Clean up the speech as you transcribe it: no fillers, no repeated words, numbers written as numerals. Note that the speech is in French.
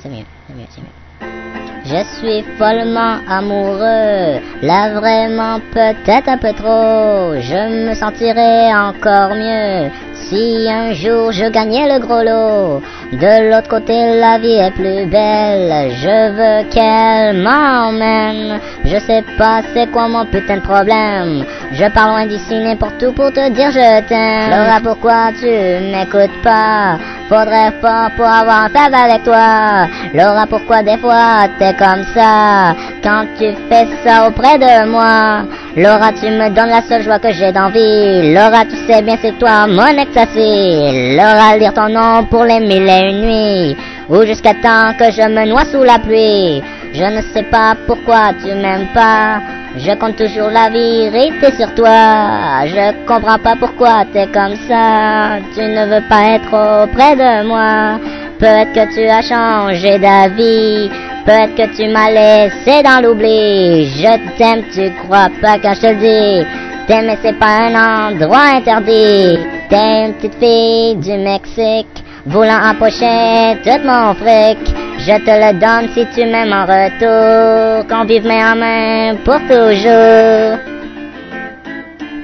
c'est mieux, c'est mieux, c'est mieux. Je suis follement amoureux, là vraiment peut-être un peu trop. Je me sentirais encore mieux si un jour je gagnais le gros lot. De l'autre côté la vie est plus belle, je veux qu'elle m'emmène. Je sais pas c'est quoi mon putain de problème, je pars loin d'ici n'importe où pour te dire je t'aime. Laura, pourquoi tu m'écoutes pas? Faudrait fort pour avoir un fave avec toi. Laura, pourquoi des fois t'es comme ça quand tu fais ça auprès de moi? Laura, tu me donnes la seule joie que j'ai d'envie. Laura, tu sais bien c'est toi mon ecstasy. Laura, lire ton nom pour les 1001 nuits, ou jusqu'à temps que je me noie sous la pluie. Je ne sais pas pourquoi tu m'aimes pas, je compte toujours la vérité sur toi. Je comprends pas pourquoi t'es comme ça, tu ne veux pas être auprès de moi. Peut-être que tu as changé d'avis, peut-être que tu m'as laissé dans l'oubli. Je t'aime, tu crois pas quand je te le dis. T'aimer c'est pas un endroit interdit. T'es une petite fille du Mexique, voulant empocher tout mon fric. Je te le donne si tu m'aimes en retour, qu'on vive main en main pour toujours.